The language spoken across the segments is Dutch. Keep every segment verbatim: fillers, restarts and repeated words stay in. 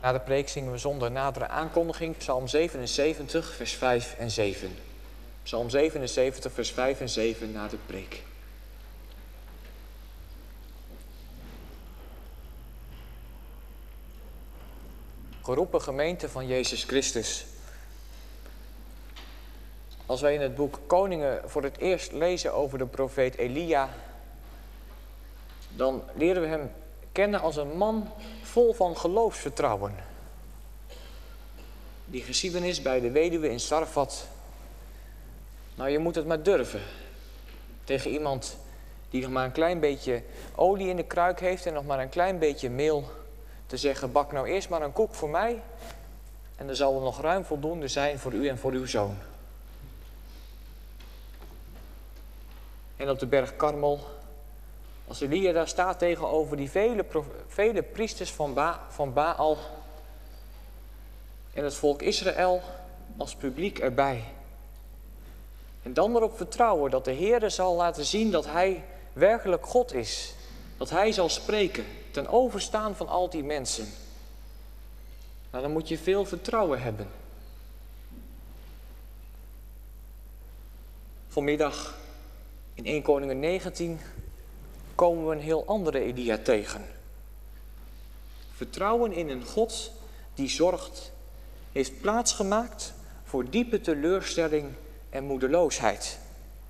Na de preek zingen we zonder nadere aankondiging Psalm zevenenzeventig, vers vijf en zeven. Psalm zevenenzeventig, vers vijf en zeven na de preek. Geroepen gemeente van Jezus Christus. Als wij in het boek Koningen voor het eerst lezen over de profeet Elia, dan leren we hem kennen als een man vol van geloofsvertrouwen. Die geschiedenis bij de weduwe in Sarfat. Nou, je moet het maar durven. Tegen iemand die nog maar een klein beetje olie in de kruik heeft en nog maar een klein beetje meel, te zeggen, bak nou eerst maar een koek voor mij en er zal er nog ruim voldoende zijn voor u en voor uw zoon. En op de berg Karmel, als Elia daar staat tegenover die vele, vele priesters van, ba, van Baal en het volk Israël als publiek erbij. En dan erop vertrouwen dat de Heere zal laten zien dat hij werkelijk God is. Dat hij zal spreken ten overstaan van al die mensen. Nou, dan moet je veel vertrouwen hebben. Vanmiddag in Eerste Koningen negentien komen we een heel andere Elia tegen. Vertrouwen in een God die zorgt, heeft plaatsgemaakt voor diepe teleurstelling en moedeloosheid.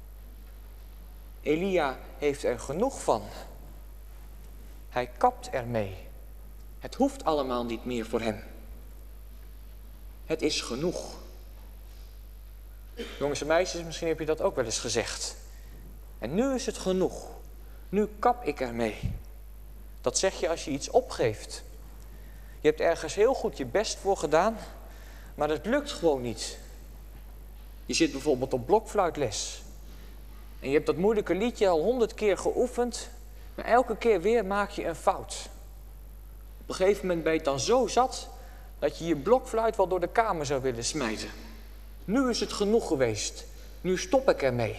Elia heeft er genoeg van. Hij kapt ermee. Het hoeft allemaal niet meer voor hem. Het is genoeg. Jongens en meisjes, misschien heb je dat ook wel eens gezegd. En nu is het genoeg. Nu kap ik ermee. Dat zeg je als je iets opgeeft. Je hebt ergens heel goed je best voor gedaan, maar het lukt gewoon niet. Je zit bijvoorbeeld op blokfluitles. En je hebt dat moeilijke liedje al honderd keer geoefend, maar elke keer weer maak je een fout. Op een gegeven moment ben je dan zo zat dat je je blokfluit wel door de kamer zou willen smijten. Nu is het genoeg geweest. Nu stop ik ermee.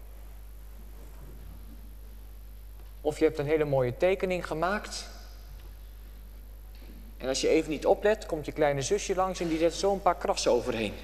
Of je hebt een hele mooie tekening gemaakt. En als je even niet oplet, komt je kleine zusje langs en die zet zo een paar krassen overheen.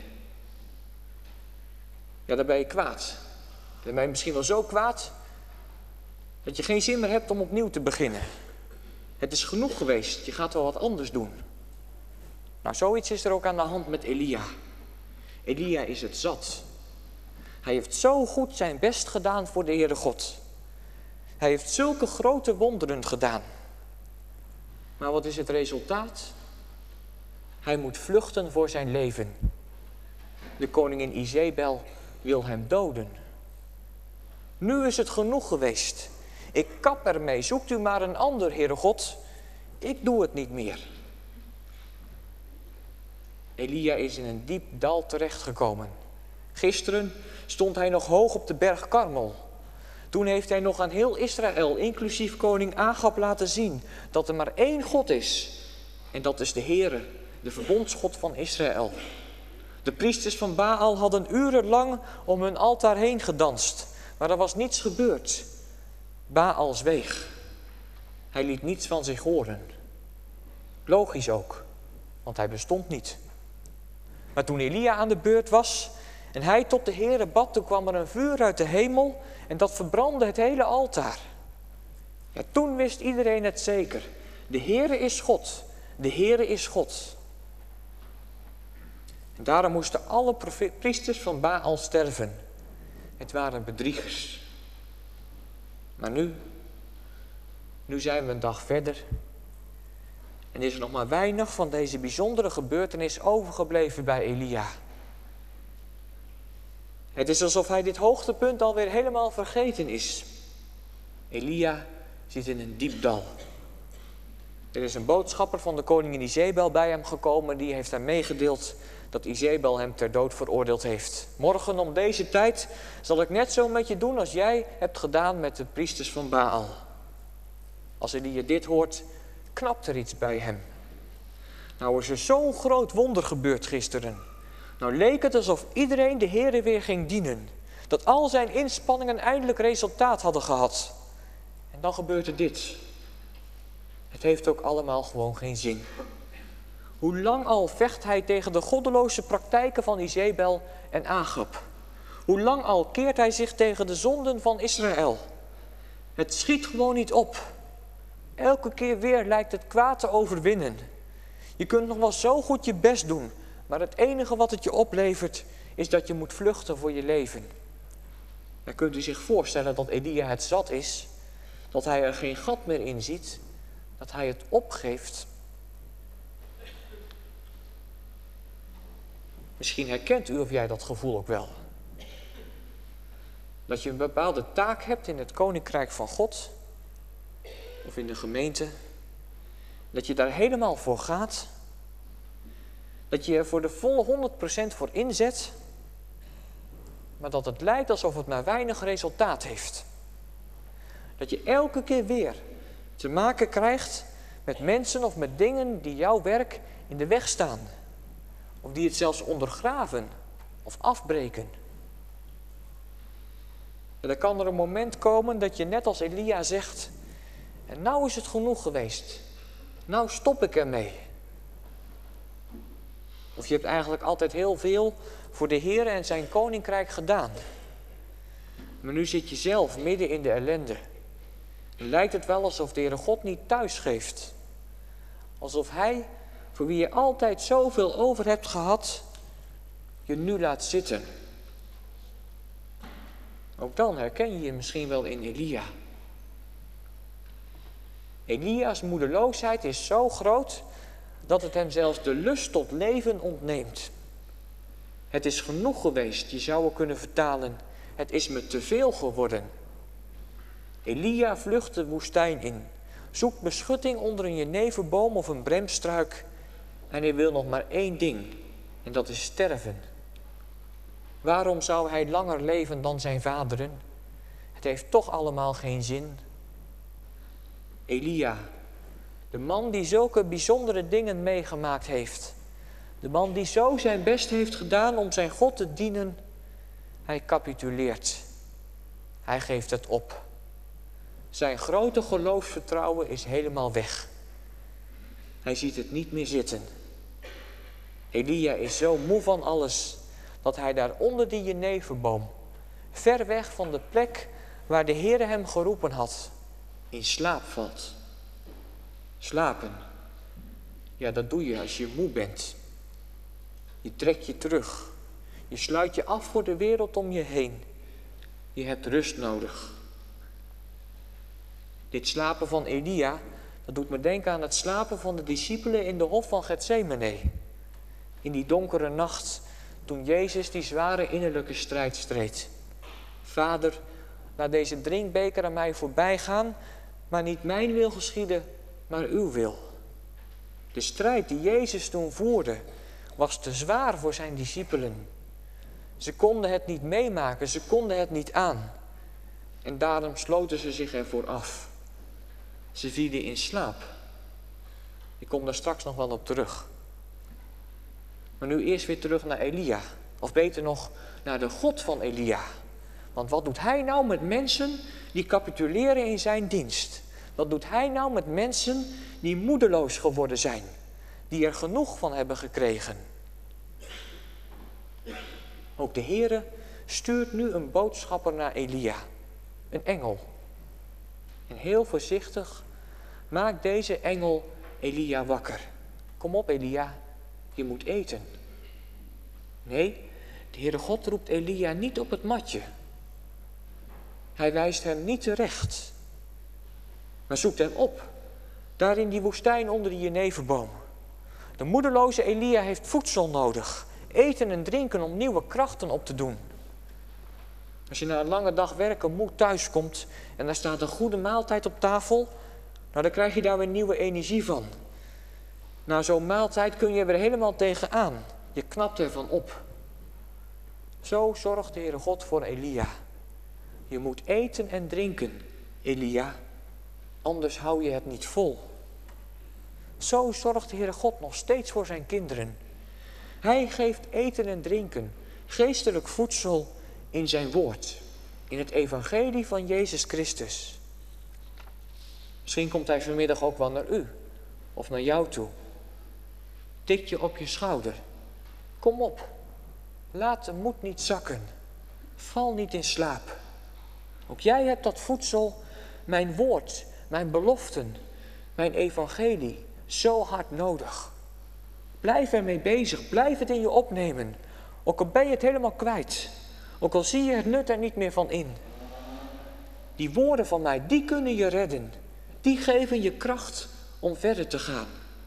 Ja, dan ben je kwaad. Dan ben je misschien wel zo kwaad dat je geen zin meer hebt om opnieuw te beginnen. Het is genoeg geweest, je gaat wel wat anders doen. Nou, zoiets is er ook aan de hand met Elia. Elia is het zat. Hij heeft zo goed zijn best gedaan voor de Heere God. Hij heeft zulke grote wonderen gedaan. Maar wat is het resultaat? Hij moet vluchten voor zijn leven. De koningin Izebel wil hem doden. Nu is het genoeg geweest. Ik kap ermee. Zoekt u maar een ander, Heere God. Ik doe het niet meer. Elia is in een diep dal terechtgekomen. Gisteren stond hij nog hoog op de berg Karmel. Toen heeft hij nog aan heel Israël, inclusief koning Agab, laten zien dat er maar één God is. En dat is de Heere, de verbondsgod van Israël. De priesters van Baal hadden urenlang om hun altaar heen gedanst, maar er was niets gebeurd. Baal zweeg. Hij liet niets van zich horen. Logisch ook, want hij bestond niet. Maar toen Elia aan de beurt was en hij tot de Heere bad, toen kwam er een vuur uit de hemel en dat verbrandde het hele altaar. Ja, toen wist iedereen het zeker. De Heere is God. De Heere is God. En daarom moesten alle priesters van Baal sterven. Het waren bedriegers. Maar nu, nu zijn we een dag verder. En is er nog maar weinig van deze bijzondere gebeurtenis overgebleven bij Elia. Het is alsof hij dit hoogtepunt alweer helemaal vergeten is. Elia zit in een diep dal. Er is een boodschapper van de koningin Izebel bij hem gekomen. Die heeft hem meegedeeld dat Izebel hem ter dood veroordeeld heeft. Morgen om deze tijd zal ik net zo met je doen als jij hebt gedaan met de priesters van Baal. Als Elia dit hoort, knapt er iets bij hem. Nou is er zo'n groot wonder gebeurd gisteren. Nou leek het alsof iedereen de Heere weer ging dienen. Dat al zijn inspanningen eindelijk resultaat hadden gehad. En dan gebeurt er dit. Het heeft ook allemaal gewoon geen zin. Hoe lang al vecht hij tegen de goddeloze praktijken van Izebel en Agab. Hoe lang al keert hij zich tegen de zonden van Israël. Het schiet gewoon niet op. Elke keer weer lijkt het kwaad te overwinnen. Je kunt nog wel zo goed je best doen, maar het enige wat het je oplevert is dat je moet vluchten voor je leven. Dan kunt u zich voorstellen dat Elia het zat is, dat hij er geen gat meer in ziet, dat hij het opgeeft. Misschien herkent u of jij dat gevoel ook wel. Dat je een bepaalde taak hebt in het koninkrijk van God, of in de gemeente, dat je daar helemaal voor gaat, dat je er voor de volle honderd procent voor inzet, maar dat het lijkt alsof het maar weinig resultaat heeft. Dat je elke keer weer te maken krijgt met mensen of met dingen die jouw werk in de weg staan, of die het zelfs ondergraven of afbreken. En dan kan er een moment komen dat je net als Elia zegt, en nou is het genoeg geweest. Nou stop ik ermee. Of je hebt eigenlijk altijd heel veel voor de Heer en zijn koninkrijk gedaan. Maar nu zit je zelf midden in de ellende. En lijkt het wel alsof de Heere God niet thuis geeft. Alsof Hij, voor wie je altijd zoveel over hebt gehad, je nu laat zitten. Ook dan herken je je misschien wel in Elia. Elia's moedeloosheid is zo groot dat het hem zelfs de lust tot leven ontneemt. Het is genoeg geweest, je zou het kunnen vertalen. Het is me te veel geworden. Elia vlucht de woestijn in, zoekt beschutting onder een jeneverboom of een bremstruik. En hij wil nog maar één ding, en dat is sterven. Waarom zou hij langer leven dan zijn vaderen? Het heeft toch allemaal geen zin. Elia, de man die zulke bijzondere dingen meegemaakt heeft. De man die zo zijn best heeft gedaan om zijn God te dienen. Hij capituleert. Hij geeft het op. Zijn grote geloofsvertrouwen is helemaal weg. Hij ziet het niet meer zitten. Elia is zo moe van alles dat hij daar onder die jeneverboom, ver weg van de plek waar de Heere hem geroepen had, in slaap valt. Slapen, ja, dat doe je als je moe bent. Je trekt je terug. Je sluit je af voor de wereld om je heen. Je hebt rust nodig. Dit slapen van Elia, dat doet me denken aan het slapen van de discipelen in de hof van Getsemane. In die donkere nacht, toen Jezus die zware innerlijke strijd streed. Vader, laat deze drinkbeker aan mij voorbij gaan, maar niet mijn wil geschieden, maar uw wil. De strijd die Jezus toen voerde, was te zwaar voor zijn discipelen. Ze konden het niet meemaken, ze konden het niet aan. En daarom sloten ze zich ervoor af. Ze vielen in slaap. Ik kom daar straks nog wel op terug. Maar nu eerst weer terug naar Elia. Of beter nog, naar de God van Elia. Want wat doet hij nou met mensen die capituleren in zijn dienst? Wat doet hij nou met mensen die moedeloos geworden zijn? Die er genoeg van hebben gekregen? Ook de Heere stuurt nu een boodschapper naar Elia. Een engel. En heel voorzichtig maakt deze engel Elia wakker. Kom op Elia, je moet eten. Nee, de Heere God roept Elia niet op het matje. Hij wijst hem niet terecht. Maar zoekt hem op. Daar in die woestijn onder die jeneverboom. De moedeloze Elia heeft voedsel nodig. Eten en drinken om nieuwe krachten op te doen. Als je na een lange dag werken moe thuis komt en daar staat een goede maaltijd op tafel, nou dan krijg je daar weer nieuwe energie van. Na zo'n maaltijd kun je er weer helemaal tegenaan. Je knapt ervan op. Zo zorgt de Heere God voor Elia. Je moet eten en drinken, Elia, anders hou je het niet vol. Zo zorgt de Heere God nog steeds voor zijn kinderen. Hij geeft eten en drinken, geestelijk voedsel in zijn woord, in het evangelie van Jezus Christus. Misschien komt hij vanmiddag ook wel naar u of naar jou toe. Het tikt je op je schouder. Kom op, laat de moed niet zakken. Val niet in slaap. Ook jij hebt dat voedsel, mijn woord, mijn beloften, mijn evangelie, zo hard nodig. Blijf ermee bezig, blijf het in je opnemen. Ook al ben je het helemaal kwijt. Ook al zie je het nut er niet meer van in. Die woorden van mij, die kunnen je redden. Die geven je kracht om verder te gaan.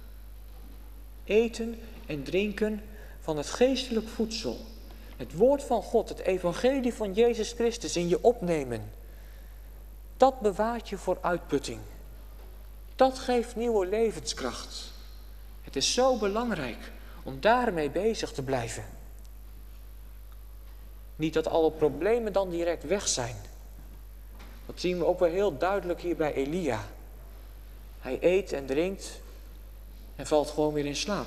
Eten en drinken van het geestelijk voedsel. Het woord van God, het evangelie van Jezus Christus in je opnemen. Dat bewaart je voor uitputting. Dat geeft nieuwe levenskracht. Het is zo belangrijk om daarmee bezig te blijven. Niet dat alle problemen dan direct weg zijn. Dat zien we ook wel heel duidelijk hier bij Elia. Hij eet en drinkt en valt gewoon weer in slaap.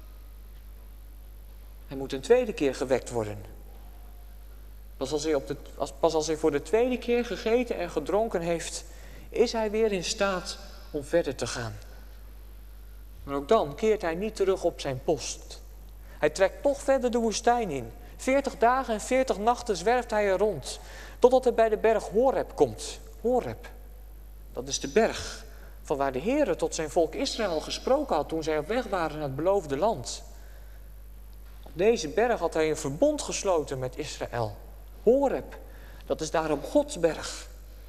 Hij moet een tweede keer gewekt worden. Pas als hij, op de, als, pas als hij voor de tweede keer gegeten en gedronken heeft, is hij weer in staat om verder te gaan. Maar ook dan keert hij niet terug op zijn post. Hij trekt toch verder de woestijn in. Veertig dagen en veertig nachten zwerft hij er rond. Totdat hij bij de berg Horeb komt. Horeb, dat is de berg van waar de Heere tot zijn volk Israël gesproken had toen zij op weg waren naar het beloofde land. Op deze berg had hij een verbond gesloten met Israël. Horeb, dat is daarom Gods berg.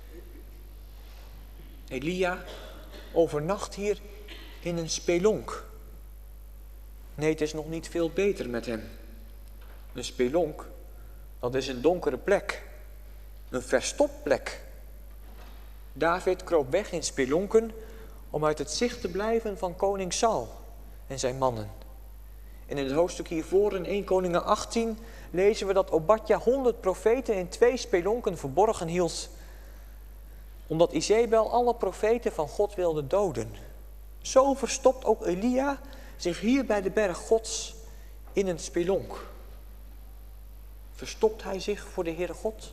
Elia overnacht hier in een spelonk. Nee, het is nog niet veel beter met hem. Een spelonk, dat is een donkere plek. Een verstopplek. David kroop weg in spelonken om uit het zicht te blijven van koning Saul en zijn mannen. En in het hoofdstuk hiervoor in Eerste Koningen achttien lezen we dat Obadja honderd profeten in twee spelonken verborgen hield. Omdat Izebel alle profeten van God wilde doden. Zo verstopt ook Elia zich hier bij de berg Gods in een spelonk. Verstopt hij zich voor de Heere God?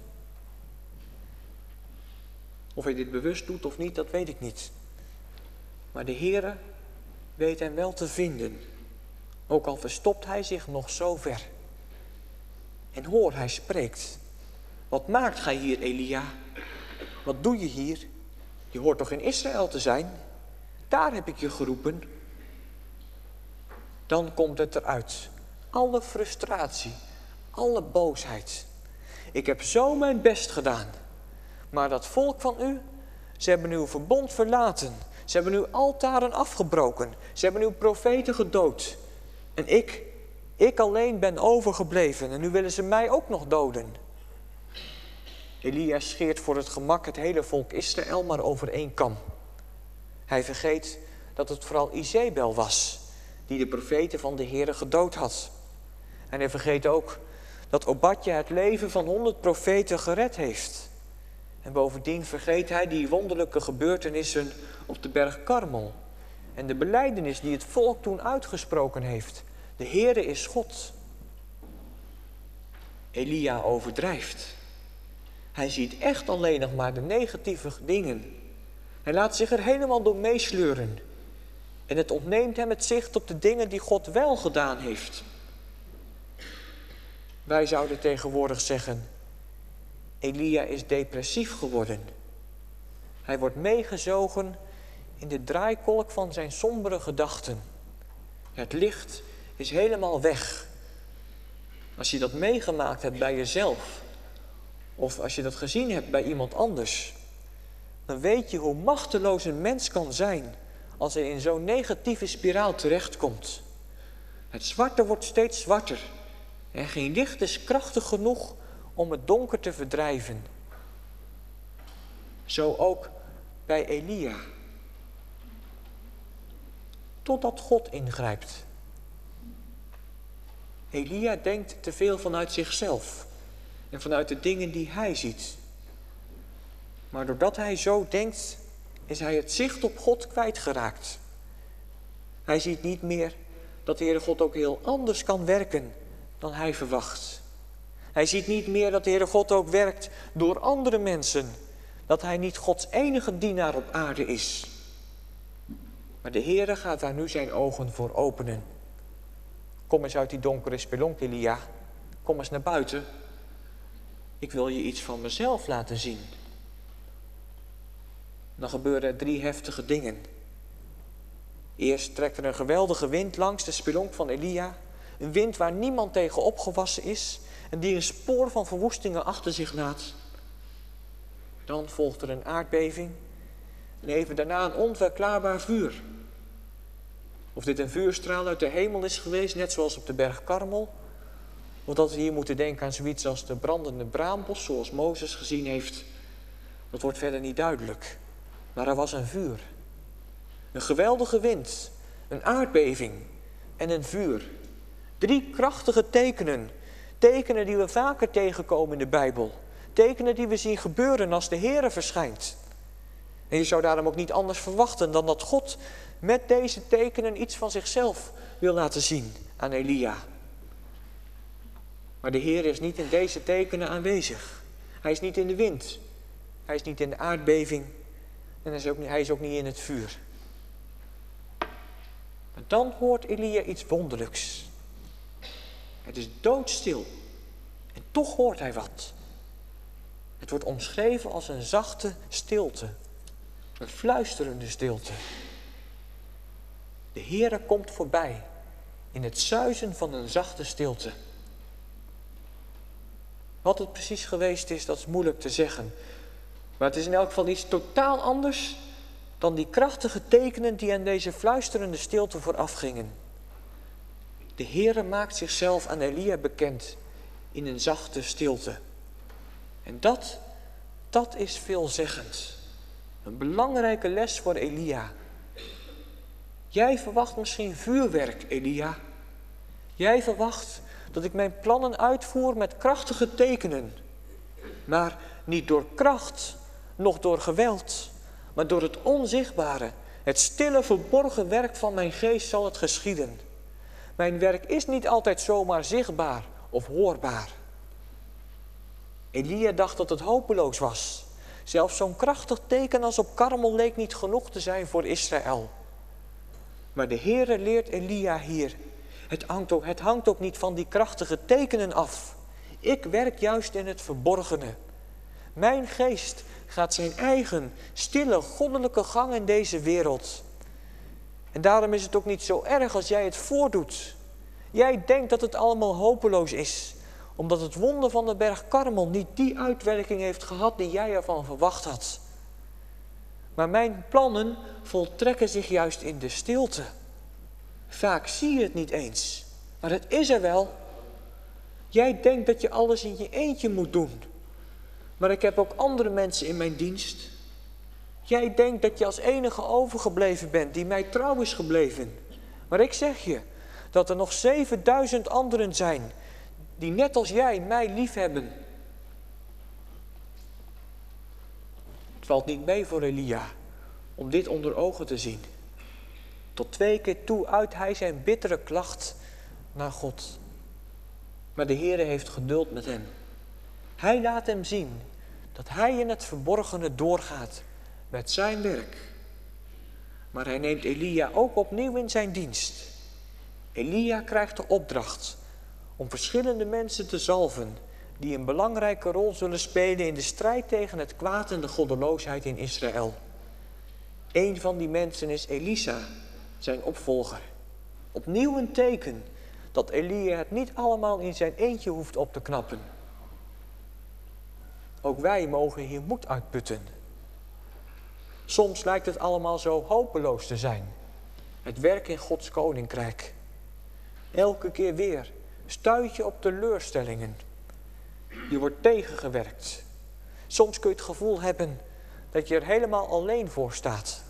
Of hij dit bewust doet of niet, dat weet ik niet. Maar de Heere weet hem wel te vinden. Ook al verstopt hij zich nog zo ver. En hoor, hij spreekt. Wat maakt gij hier, Elia? Wat doe je hier? Je hoort toch in Israël te zijn? Daar heb ik je geroepen. Dan komt het eruit. Alle frustratie, alle boosheid. Ik heb zo mijn best gedaan. Maar dat volk van u, ze hebben uw verbond verlaten. Ze hebben uw altaren afgebroken. Ze hebben uw profeten gedood. En ik, ik alleen ben overgebleven. En nu willen ze mij ook nog doden. Elia scheert voor het gemak het hele volk Israël maar over één kam. Hij vergeet dat het vooral Izebel was die de profeten van de Heere gedood had. En hij vergeet ook dat Obadja het leven van honderd profeten gered heeft. En bovendien vergeet hij die wonderlijke gebeurtenissen op de berg Karmel. En de belijdenis die het volk toen uitgesproken heeft. De Heere is God. Elia overdrijft. Hij ziet echt alleen nog maar de negatieve dingen. Hij laat zich er helemaal door meesleuren. En het ontneemt hem het zicht op de dingen die God wel gedaan heeft. Wij zouden tegenwoordig zeggen, Elia is depressief geworden. Hij wordt meegezogen in de draaikolk van zijn sombere gedachten. Het licht is helemaal weg. Als je dat meegemaakt hebt bij jezelf, of als je dat gezien hebt bij iemand anders, dan weet je hoe machteloos een mens kan zijn als hij in zo'n negatieve spiraal terechtkomt. Het zwarte wordt steeds zwarter en geen licht is krachtig genoeg om het donker te verdrijven. Zo ook bij Elia. Totdat God ingrijpt. Elia denkt te veel vanuit zichzelf en vanuit de dingen die hij ziet. Maar doordat hij zo denkt, is hij het zicht op God kwijtgeraakt. Hij ziet niet meer dat de Heere God ook heel anders kan werken dan hij verwacht. Hij ziet niet meer dat de Heere God ook werkt door andere mensen. Dat hij niet Gods enige dienaar op aarde is. Maar de Heere gaat daar nu zijn ogen voor openen. Kom eens uit die donkere spelonk, Elia. Kom eens naar buiten. Ik wil je iets van mezelf laten zien. Dan gebeuren er drie heftige dingen. Eerst trekt er een geweldige wind langs de spelonk van Elia. Een wind waar niemand tegen opgewassen is en die een spoor van verwoestingen achter zich laat. Dan volgt er een aardbeving en even daarna een onverklaarbaar vuur. Of dit een vuurstraal uit de hemel is geweest, net zoals op de berg Karmel. Of dat we hier moeten denken aan zoiets als de brandende braambos, zoals Mozes gezien heeft. Dat wordt verder niet duidelijk. Maar er was een vuur. Een geweldige wind, een aardbeving en een vuur. Drie krachtige tekenen. Tekenen die we vaker tegenkomen in de Bijbel. Tekenen die we zien gebeuren als de Heere verschijnt. En je zou daarom ook niet anders verwachten dan dat God met deze tekenen iets van zichzelf wil laten zien aan Elia. Maar de Heer is niet in deze tekenen aanwezig. Hij is niet in de wind. Hij is niet in de aardbeving. En hij is ook niet, hij is ook niet in het vuur. Maar dan hoort Elia iets wonderlijks. Het is doodstil. En toch hoort hij wat. Het wordt omschreven als een zachte stilte. Een fluisterende stilte. De Heere komt voorbij in het suizen van een zachte stilte. Wat het precies geweest is, dat is moeilijk te zeggen. Maar het is in elk geval iets totaal anders dan die krachtige tekenen die aan deze fluisterende stilte voorafgingen. De Heere maakt zichzelf aan Elia bekend in een zachte stilte. En dat, dat is veelzeggend. Een belangrijke les voor Elia. Jij verwacht misschien vuurwerk, Elia. Jij verwacht dat ik mijn plannen uitvoer met krachtige tekenen. Maar niet door kracht, noch door geweld, maar door het onzichtbare, het stille verborgen werk van mijn geest zal het geschieden. Mijn werk is niet altijd zomaar zichtbaar of hoorbaar. Elia dacht dat het hopeloos was. Zelfs zo'n krachtig teken als op Karmel leek niet genoeg te zijn voor Israël. Maar de Heere leert Elia hier. Het hangt, ook, het hangt ook niet van die krachtige tekenen af. Ik werk juist in het verborgene. Mijn geest gaat zijn eigen, stille, goddelijke gang in deze wereld. En daarom is het ook niet zo erg als jij het voordoet. Jij denkt dat het allemaal hopeloos is, omdat het wonder van de berg Karmel niet die uitwerking heeft gehad die jij ervan verwacht had. Maar mijn plannen voltrekken zich juist in de stilte. Vaak zie je het niet eens, maar het is er wel. Jij denkt dat je alles in je eentje moet doen. Maar ik heb ook andere mensen in mijn dienst. Jij denkt dat je als enige overgebleven bent die mij trouw is gebleven. Maar ik zeg je dat er nog zevenduizend anderen zijn die net als jij mij lief hebben. Het valt niet mee voor Elia om dit onder ogen te zien. Tot twee keer toe uit hij zijn bittere klacht naar God. Maar de Heere heeft geduld met hem. Hij laat hem zien dat hij in het verborgene doorgaat met zijn werk. Maar hij neemt Elia ook opnieuw in zijn dienst. Elia krijgt de opdracht om verschillende mensen te zalven die een belangrijke rol zullen spelen in de strijd tegen het kwaad en de goddeloosheid in Israël. Een van die mensen is Elisa, zijn opvolger. Opnieuw een teken dat Elia het niet allemaal in zijn eentje hoeft op te knappen. Ook wij mogen hier moed uitputten. Soms lijkt het allemaal zo hopeloos te zijn. Het werk in Gods koninkrijk. Elke keer weer stuit je op teleurstellingen. Je wordt tegengewerkt. Soms kun je het gevoel hebben dat je er helemaal alleen voor staat.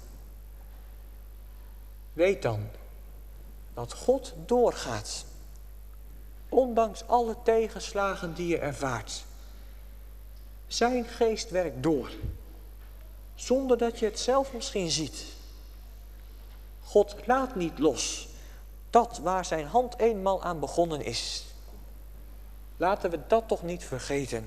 Weet dan dat God doorgaat. Ondanks alle tegenslagen die je ervaart. Zijn geest werkt door. Zonder dat je het zelf misschien ziet. God laat niet los. Dat waar zijn hand eenmaal aan begonnen is. Laten we dat toch niet vergeten.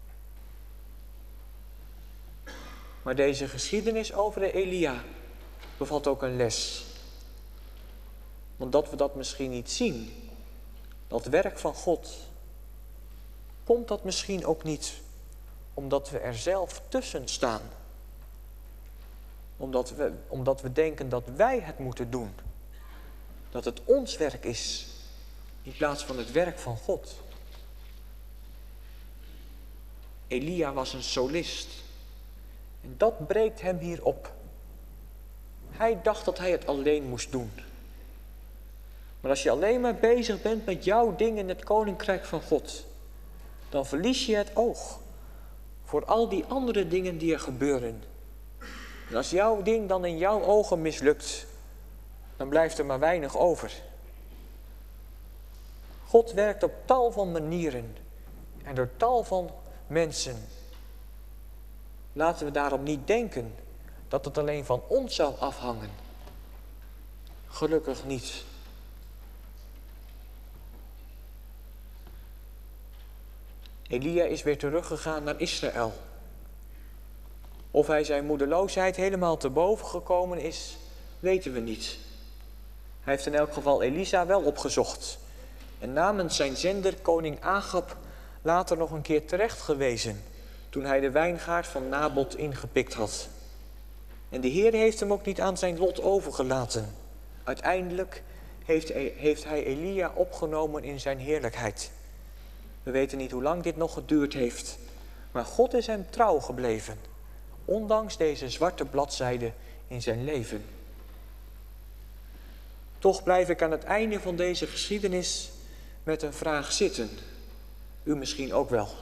Maar deze geschiedenis over de Elia bevat ook een les. Want dat we dat misschien niet zien, dat werk van God, komt dat misschien ook niet omdat we er zelf tussen staan? Omdat we, omdat we denken dat wij het moeten doen. Dat het ons werk is, in plaats van het werk van God. Elia was een solist. En dat breekt hem hier op. Hij dacht dat hij het alleen moest doen. Maar als je alleen maar bezig bent met jouw ding in het koninkrijk van God, dan verlies je het oog voor al die andere dingen die er gebeuren. En als jouw ding dan in jouw ogen mislukt, dan blijft er maar weinig over. God werkt op tal van manieren en door tal van mensen. Laten we daarom niet denken dat het alleen van ons zou afhangen. Gelukkig niet. Elia is weer teruggegaan naar Israël. Of hij zijn moedeloosheid helemaal te boven gekomen is, weten we niet. Hij heeft in elk geval Elisa wel opgezocht. En namens zijn zender, koning Agab, later nog een keer terecht gewezen, toen hij de wijngaard van Nabot ingepikt had. En de Heer heeft hem ook niet aan zijn lot overgelaten. Uiteindelijk heeft, heeft hij Elia opgenomen in zijn heerlijkheid. We weten niet hoe lang dit nog geduurd heeft, maar God is hem trouw gebleven, ondanks deze zwarte bladzijde in zijn leven. Toch blijf ik aan het einde van deze geschiedenis met een vraag zitten. U misschien ook wel.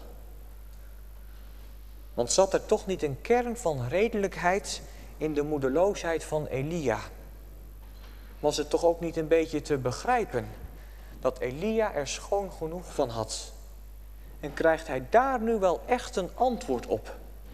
Want zat er toch niet een kern van redelijkheid in de moedeloosheid van Elia? Was het toch ook niet een beetje te begrijpen dat Elia er schoon genoeg van had? En krijgt hij daar nu wel echt een antwoord op?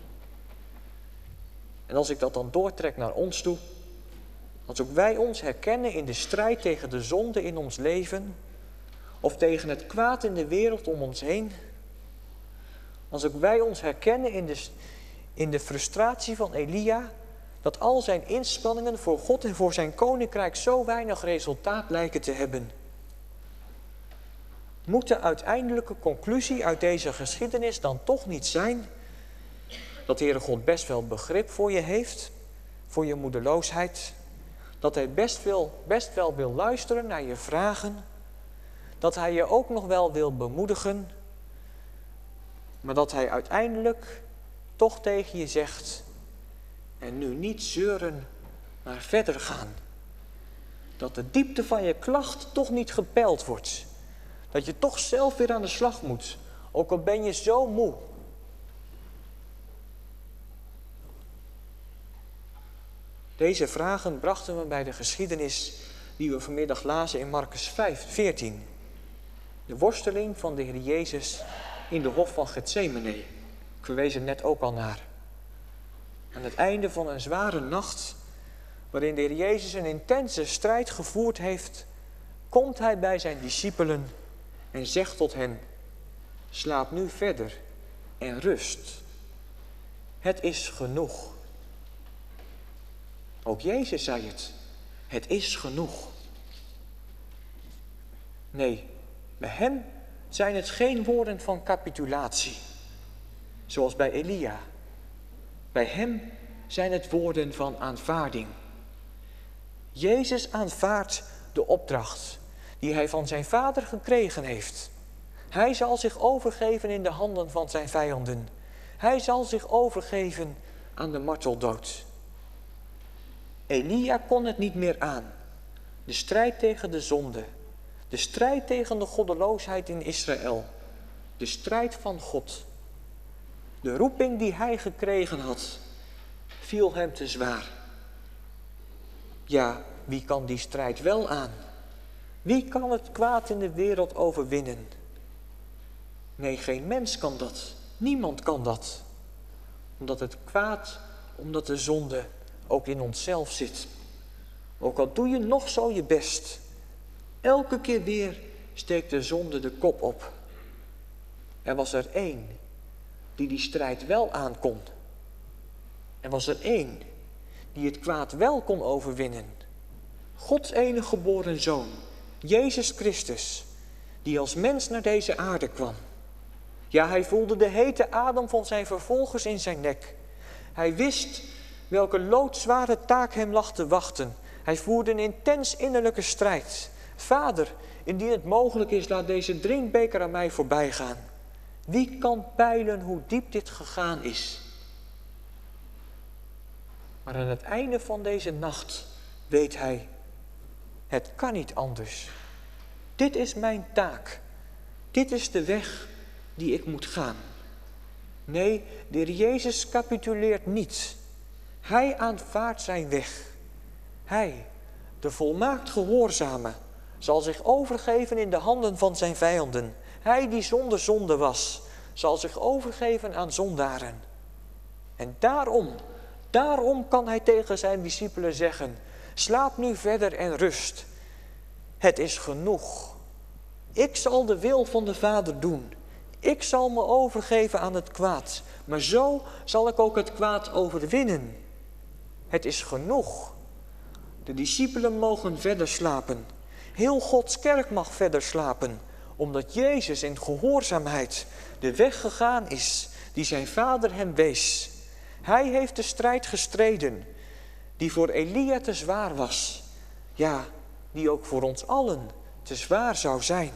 En als ik dat dan doortrek naar ons toe, als ook wij ons herkennen in de strijd tegen de zonde in ons leven, of tegen het kwaad in de wereld om ons heen, als ook wij ons herkennen in de, in de frustratie van Elia, dat al zijn inspanningen voor God en voor zijn koninkrijk zo weinig resultaat lijken te hebben, moet de uiteindelijke conclusie uit deze geschiedenis dan toch niet zijn dat Heere God best wel begrip voor je heeft, voor je moedeloosheid, dat hij best, wil, best wel wil luisteren naar je vragen, dat hij je ook nog wel wil bemoedigen, maar dat hij uiteindelijk toch tegen je zegt: en nu niet zeuren, maar verder gaan. Dat de diepte van je klacht toch niet gepeild wordt. Dat je toch zelf weer aan de slag moet, ook al ben je zo moe. Deze vragen brachten we bij de geschiedenis die we vanmiddag lazen in Markus vijf, veertien. De worsteling van de Heer Jezus in de hof van Getsemane. Ik verwees er net ook al naar. Aan het einde van een zware nacht, waarin de Heer Jezus een intense strijd gevoerd heeft, komt hij bij zijn discipelen en zegt tot hen: slaap nu verder en rust. Het is genoeg. Ook Jezus zei het. Het is genoeg. Nee, bij hem zijn het geen woorden van capitulatie, zoals bij Elia. Bij hem zijn het woorden van aanvaarding. Jezus aanvaardt de opdracht die hij van zijn Vader gekregen heeft. Hij zal zich overgeven in de handen van zijn vijanden. Hij zal zich overgeven aan de marteldood. Elia kon het niet meer aan. De strijd tegen de zonde. De strijd tegen de goddeloosheid in Israël. De strijd van God. De roeping die hij gekregen had, viel hem te zwaar. Ja, wie kan die strijd wel aan? Wie kan het kwaad in de wereld overwinnen? Nee, geen mens kan dat. Niemand kan dat. Omdat het kwaad, omdat de zonde ook in onszelf zit. Ook al doe je nog zo je best, elke keer weer steekt de zonde de kop op. Er was er één die die strijd wel aankon. Er was er één die het kwaad wel kon overwinnen. Gods enige geboren Zoon, Jezus Christus, die als mens naar deze aarde kwam. Ja, hij voelde de hete adem van zijn vervolgers in zijn nek. Hij wist welke loodzware taak hem lag te wachten. Hij voerde een intens innerlijke strijd. Vader, indien het mogelijk is, laat deze drinkbeker aan mij voorbij gaan. Wie kan peilen hoe diep dit gegaan is? Maar aan het einde van deze nacht weet hij, het kan niet anders. Dit is mijn taak. Dit is de weg die ik moet gaan. Nee, de Heer Jezus capituleert niet. Hij aanvaardt zijn weg. Hij, de volmaakt gehoorzame, zal zich overgeven in de handen van zijn vijanden. Hij die zonder zonde was, zal zich overgeven aan zondaren. En daarom, daarom kan hij tegen zijn discipelen zeggen, slaap nu verder en rust. Het is genoeg. Ik zal de wil van de Vader doen. Ik zal me overgeven aan het kwaad. Maar zo zal ik ook het kwaad overwinnen. Het is genoeg. De discipelen mogen verder slapen. Heel Gods kerk mag verder slapen. Omdat Jezus in gehoorzaamheid de weg gegaan is die zijn Vader hem wees. Hij heeft de strijd gestreden die voor Elia te zwaar was. Ja, die ook voor ons allen te zwaar zou zijn.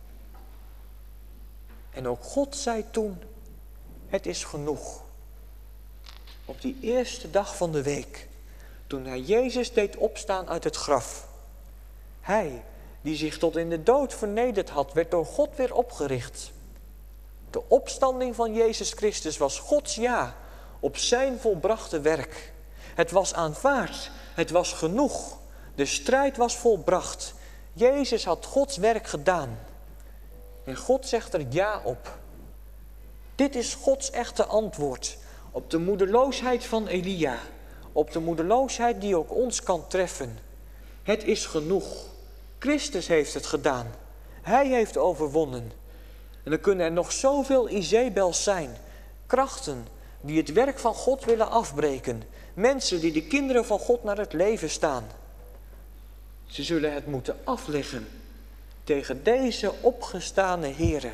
En ook God zei toen, het is genoeg. Op die eerste dag van de week, toen hij Jezus deed opstaan uit het graf. Hij, die zich tot in de dood vernederd had, werd door God weer opgericht. De opstanding van Jezus Christus was Gods ja op zijn volbrachte werk. Het was aanvaard, het was genoeg. De strijd was volbracht. Jezus had Gods werk gedaan. En God zegt er ja op. Dit is Gods echte antwoord op de moedeloosheid van Elia. Op de moedeloosheid die ook ons kan treffen. Het is genoeg. Christus heeft het gedaan. Hij heeft overwonnen. En er kunnen er nog zoveel Izebels zijn. Krachten die het werk van God willen afbreken. Mensen die de kinderen van God naar het leven staan. Ze zullen het moeten afleggen tegen deze opgestane Here.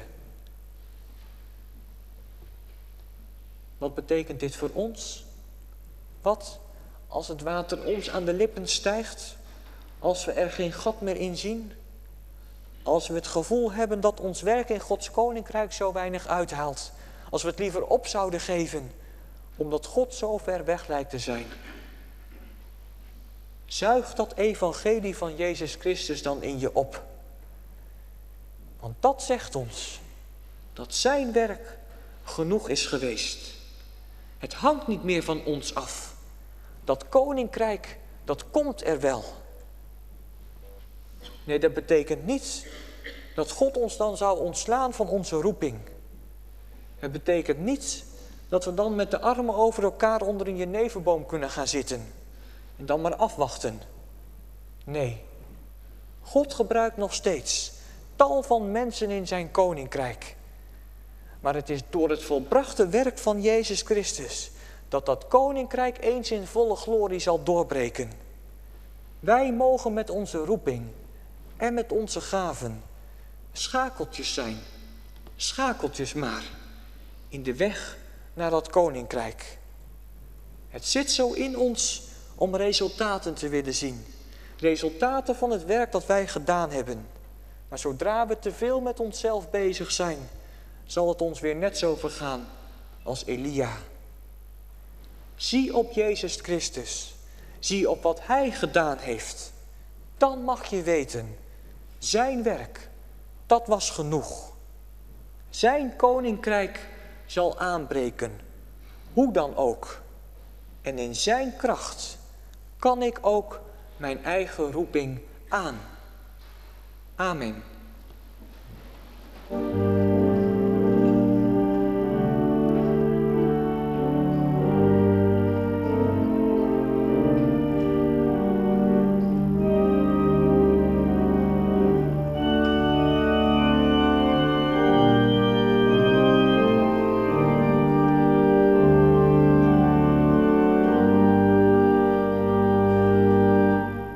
Wat betekent dit voor ons? Wat als het water ons aan de lippen stijgt? Als we er geen gat meer in zien? Als we het gevoel hebben dat ons werk in Gods koninkrijk zo weinig uithaalt? Als we het liever op zouden geven, omdat God zo ver weg lijkt te zijn? Zuig dat evangelie van Jezus Christus dan in je op. Want dat zegt ons dat zijn werk genoeg is geweest. Het hangt niet meer van ons af. Dat koninkrijk, dat komt er wel. Nee, dat betekent niet dat God ons dan zou ontslaan van onze roeping. Het betekent niet dat we dan met de armen over elkaar onder een jeneverboom kunnen gaan zitten. En dan maar afwachten. Nee, God gebruikt nog steeds tal van mensen in zijn koninkrijk. Maar het is door het volbrachte werk van Jezus Christus dat dat koninkrijk eens in volle glorie zal doorbreken. Wij mogen met onze roeping en met onze gaven schakeltjes zijn. Schakeltjes maar in de weg naar dat koninkrijk. Het zit zo in ons om resultaten te willen zien. Resultaten van het werk dat wij gedaan hebben. Maar zodra we te veel met onszelf bezig zijn, zal het ons weer net zo vergaan als Elia. Zie op Jezus Christus. Zie op wat Hij gedaan heeft. Dan mag je weten, zijn werk, dat was genoeg. Zijn koninkrijk zal aanbreken, hoe dan ook. En in zijn kracht kan ik ook mijn eigen roeping aan. Amen.